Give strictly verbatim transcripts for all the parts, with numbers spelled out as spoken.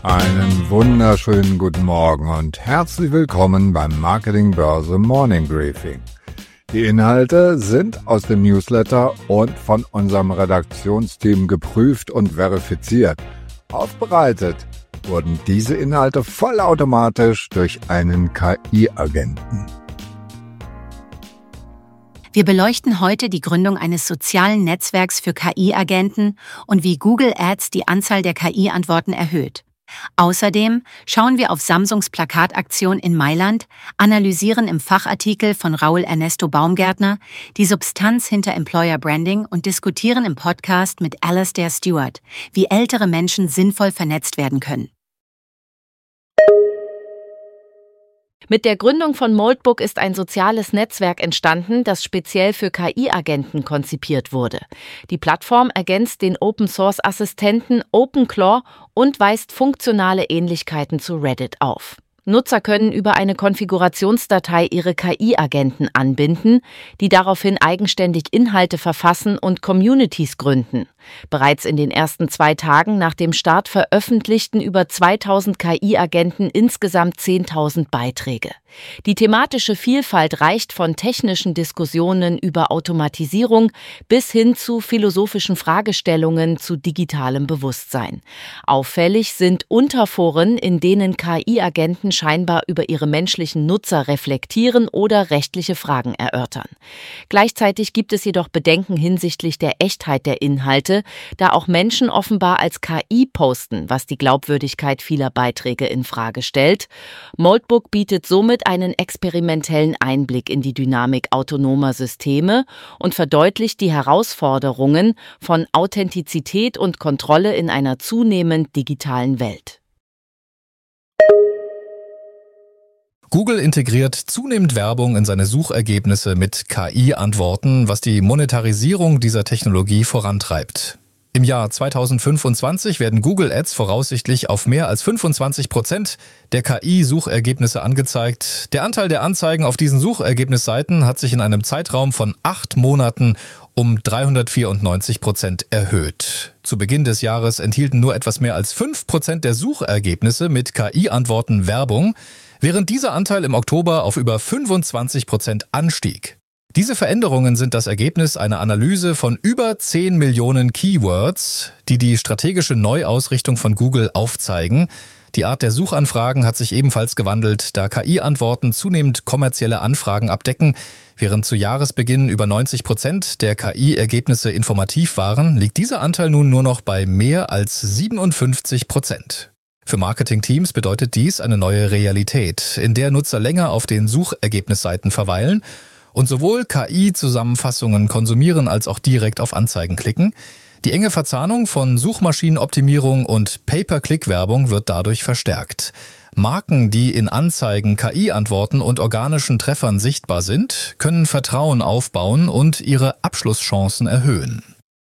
Einen wunderschönen guten Morgen und herzlich willkommen beim Marketing Börse Morning Briefing. Die Inhalte sind aus dem Newsletter und von unserem Redaktionsteam geprüft und verifiziert. Aufbereitet wurden diese Inhalte vollautomatisch durch einen K I-Agenten. Wir beleuchten heute die Gründung eines sozialen Netzwerks für K I-Agenten und wie Google Ads die Anzahl der K I-Antworten erhöht. Außerdem schauen wir auf Samsungs Plakataktion in Mailand, analysieren im Fachartikel von Raul Ernesto Baumgärtner die Substanz hinter Employer Branding und diskutieren im Podcast mit Alastair Stewart, wie ältere Menschen sinnvoll vernetzt werden können. Mit der Gründung von Moldbook ist ein soziales Netzwerk entstanden, das speziell für K I-Agenten konzipiert wurde. Die Plattform ergänzt den Open-Source-Assistenten OpenClaw und weist funktionale Ähnlichkeiten zu Reddit auf. Nutzer können über eine Konfigurationsdatei ihre K I-Agenten anbinden, die daraufhin eigenständig Inhalte verfassen und Communities gründen. Bereits in den ersten zwei Tagen nach dem Start veröffentlichten über zweitausend K I-Agenten insgesamt zehntausend Beiträge. Die thematische Vielfalt reicht von technischen Diskussionen über Automatisierung bis hin zu philosophischen Fragestellungen zu digitalem Bewusstsein. Auffällig sind Unterforen, in denen K I-Agenten scheinbar über ihre menschlichen Nutzer reflektieren oder rechtliche Fragen erörtern. Gleichzeitig gibt es jedoch Bedenken hinsichtlich der Echtheit der Inhalte, da auch Menschen offenbar als K I posten, was die Glaubwürdigkeit vieler Beiträge in Frage stellt. Moldbook bietet somit einen experimentellen Einblick in die Dynamik autonomer Systeme und verdeutlicht die Herausforderungen von Authentizität und Kontrolle in einer zunehmend digitalen Welt. Google integriert zunehmend Werbung in seine Suchergebnisse mit K I-Antworten, was die Monetarisierung dieser Technologie vorantreibt. Im Jahr zweitausendfünfundzwanzig werden Google Ads voraussichtlich auf mehr als fünfundzwanzig Prozent der K I-Suchergebnisse angezeigt. Der Anteil der Anzeigen auf diesen Suchergebnisseiten hat sich in einem Zeitraum von acht Monaten um dreihundertvierundneunzig Prozent erhöht. Zu Beginn des Jahres enthielten nur etwas mehr als fünf Prozent der Suchergebnisse mit K I-Antworten Werbung, während dieser Anteil im Oktober auf über fünfundzwanzig Prozent anstieg. Diese Veränderungen sind das Ergebnis einer Analyse von über zehn Millionen Keywords, die die strategische Neuausrichtung von Google aufzeigen. Die Art der Suchanfragen hat sich ebenfalls gewandelt, da K I-Antworten zunehmend kommerzielle Anfragen abdecken. Während zu Jahresbeginn über neunzig Prozent der K I-Ergebnisse informativ waren, liegt dieser Anteil nun nur noch bei mehr als siebenundfünfzig Prozent. Für Marketingteams bedeutet dies eine neue Realität, in der Nutzer länger auf den Suchergebnisseiten verweilen und sowohl K I-Zusammenfassungen konsumieren als auch direkt auf Anzeigen klicken. Die enge Verzahnung von Suchmaschinenoptimierung und Pay-per-Click-Werbung wird dadurch verstärkt. Marken, die in Anzeigen, K I-Antworten und organischen Treffern sichtbar sind, können Vertrauen aufbauen und ihre Abschlusschancen erhöhen.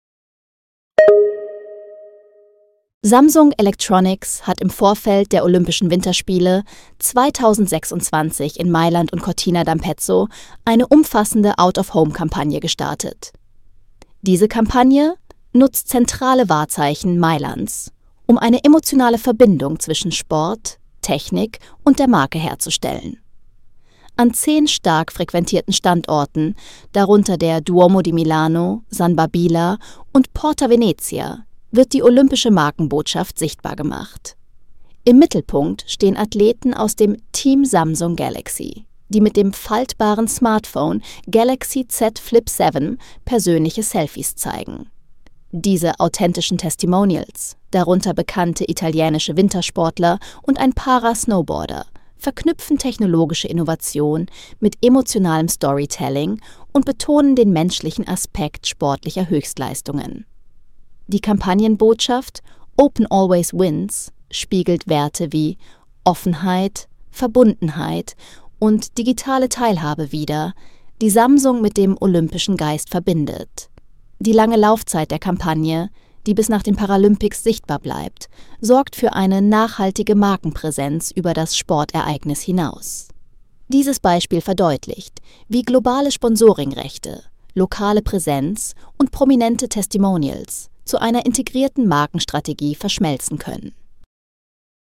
Samsung Electronics hat im Vorfeld der Olympischen Winterspiele zweitausendsechsundzwanzig in Mailand und Cortina d'Ampezzo eine umfassende Out-of-Home-Kampagne gestartet. Diese Kampagne nutzt zentrale Wahrzeichen Mailands, um eine emotionale Verbindung zwischen Sport, Technik und der Marke herzustellen. An zehn stark frequentierten Standorten, darunter der Duomo di Milano, San Babila und Porta Venezia, wird die olympische Markenbotschaft sichtbar gemacht. Im Mittelpunkt stehen Athleten aus dem Team Samsung Galaxy, die mit dem faltbaren Smartphone Galaxy Z Flip sieben persönliche Selfies zeigen. Diese authentischen Testimonials, darunter bekannte italienische Wintersportler und ein Para-Snowboarder, verknüpfen technologische Innovation mit emotionalem Storytelling und betonen den menschlichen Aspekt sportlicher Höchstleistungen. Die Kampagnenbotschaft Open Always Wins spiegelt Werte wie Offenheit, Verbundenheit und digitale Teilhabe wider, die Samsung mit dem olympischen Geist verbindet. Die lange Laufzeit der Kampagne, die bis nach den Paralympics sichtbar bleibt, sorgt für eine nachhaltige Markenpräsenz über das Sportereignis hinaus. Dieses Beispiel verdeutlicht, wie globale Sponsoringrechte, lokale Präsenz und prominente Testimonials zu einer integrierten Markenstrategie verschmelzen können.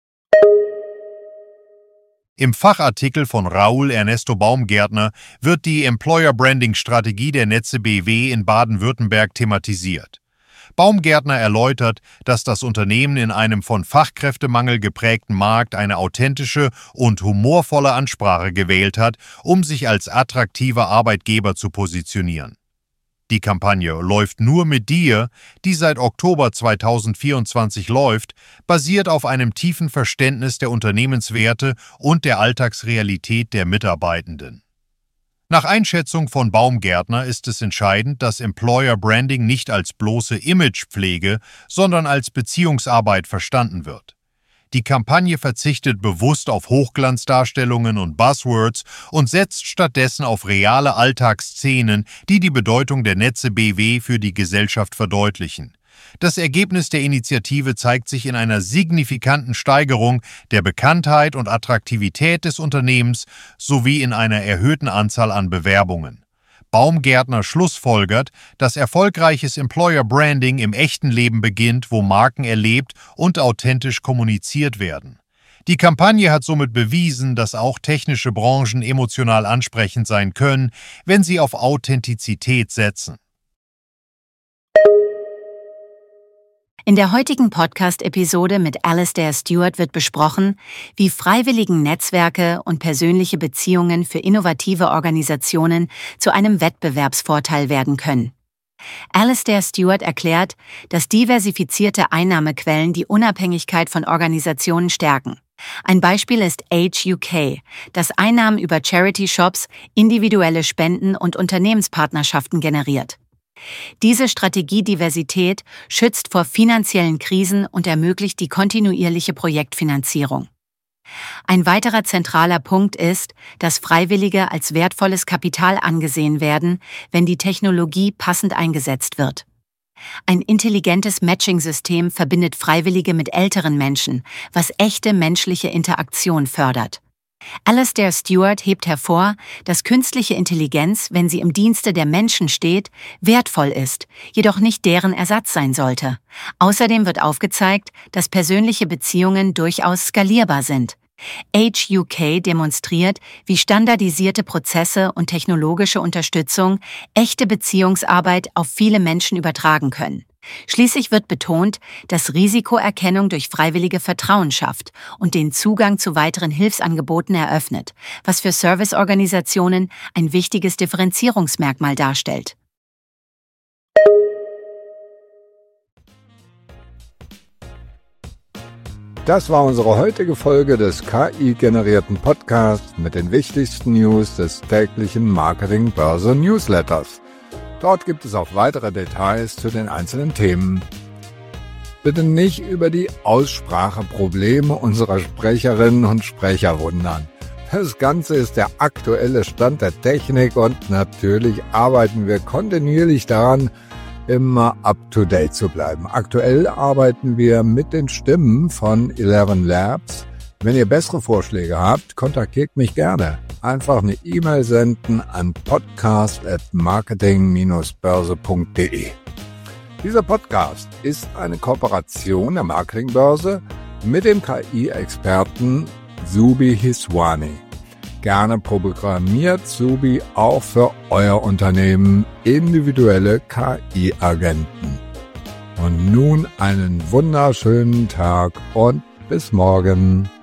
Im Fachartikel von Raúl Ernesto Baumgärtner wird die Employer-Branding-Strategie der Netze B W in Baden-Württemberg thematisiert. Baumgärtner erläutert, dass das Unternehmen in einem von Fachkräftemangel geprägten Markt eine authentische und humorvolle Ansprache gewählt hat, um sich als attraktiver Arbeitgeber zu positionieren. Die Kampagne "Läuft nur mit dir", die seit Oktober zweitausendvierundzwanzig läuft, basiert auf einem tiefen Verständnis der Unternehmenswerte und der Alltagsrealität der Mitarbeitenden. Nach Einschätzung von Baumgärtner ist es entscheidend, dass Employer Branding nicht als bloße Imagepflege, sondern als Beziehungsarbeit verstanden wird. Die Kampagne verzichtet bewusst auf Hochglanzdarstellungen und Buzzwords und setzt stattdessen auf reale Alltagsszenen, die die Bedeutung der Netze B W für die Gesellschaft verdeutlichen. Das Ergebnis der Initiative zeigt sich in einer signifikanten Steigerung der Bekanntheit und Attraktivität des Unternehmens sowie in einer erhöhten Anzahl an Bewerbungen. Baumgärtner schlussfolgert, dass erfolgreiches Employer Branding im echten Leben beginnt, wo Marken erlebt und authentisch kommuniziert werden. Die Kampagne hat somit bewiesen, dass auch technische Branchen emotional ansprechend sein können, wenn sie auf Authentizität setzen. In der heutigen Podcast-Episode mit Alastair Stewart wird besprochen, wie freiwilligen Netzwerke und persönliche Beziehungen für innovative Organisationen zu einem Wettbewerbsvorteil werden können. Alastair Stewart erklärt, dass diversifizierte Einnahmequellen die Unabhängigkeit von Organisationen stärken. Ein Beispiel ist Age U K, das Einnahmen über Charity-Shops, individuelle Spenden und Unternehmenspartnerschaften generiert. Diese Strategiediversität schützt vor finanziellen Krisen und ermöglicht die kontinuierliche Projektfinanzierung. Ein weiterer zentraler Punkt ist, dass Freiwillige als wertvolles Kapital angesehen werden, wenn die Technologie passend eingesetzt wird. Ein intelligentes Matching-System verbindet Freiwillige mit älteren Menschen, was echte menschliche Interaktion fördert. Alastair Stewart hebt hervor, dass künstliche Intelligenz, wenn sie im Dienste der Menschen steht, wertvoll ist, jedoch nicht deren Ersatz sein sollte. Außerdem wird aufgezeigt, dass persönliche Beziehungen durchaus skalierbar sind. Age U K demonstriert, wie standardisierte Prozesse und technologische Unterstützung echte Beziehungsarbeit auf viele Menschen übertragen können. Schließlich wird betont, dass Risikoerkennung durch Freiwillige Vertrauen schafft und den Zugang zu weiteren Hilfsangeboten eröffnet, was für Serviceorganisationen ein wichtiges Differenzierungsmerkmal darstellt. Das war unsere heutige Folge des K I-generierten Podcasts mit den wichtigsten News des täglichen Marketing-Börse-Newsletters. Dort gibt es auch weitere Details zu den einzelnen Themen. Bitte nicht über die Ausspracheprobleme unserer Sprecherinnen und Sprecher wundern. Das Ganze ist der aktuelle Stand der Technik und natürlich arbeiten wir kontinuierlich daran, immer up-to-date zu bleiben. Aktuell arbeiten wir mit den Stimmen von Eleven Labs. Wenn ihr bessere Vorschläge habt, kontaktiert mich gerne. Einfach eine E-Mail senden an podcast at marketing dash börse punkt de. Dieser Podcast ist eine Kooperation der Marketingbörse mit dem K I-Experten Zubi Hiswani. Gerne programmiert Zubi auch für euer Unternehmen individuelle K I-Agenten. Und nun einen wunderschönen Tag und bis morgen.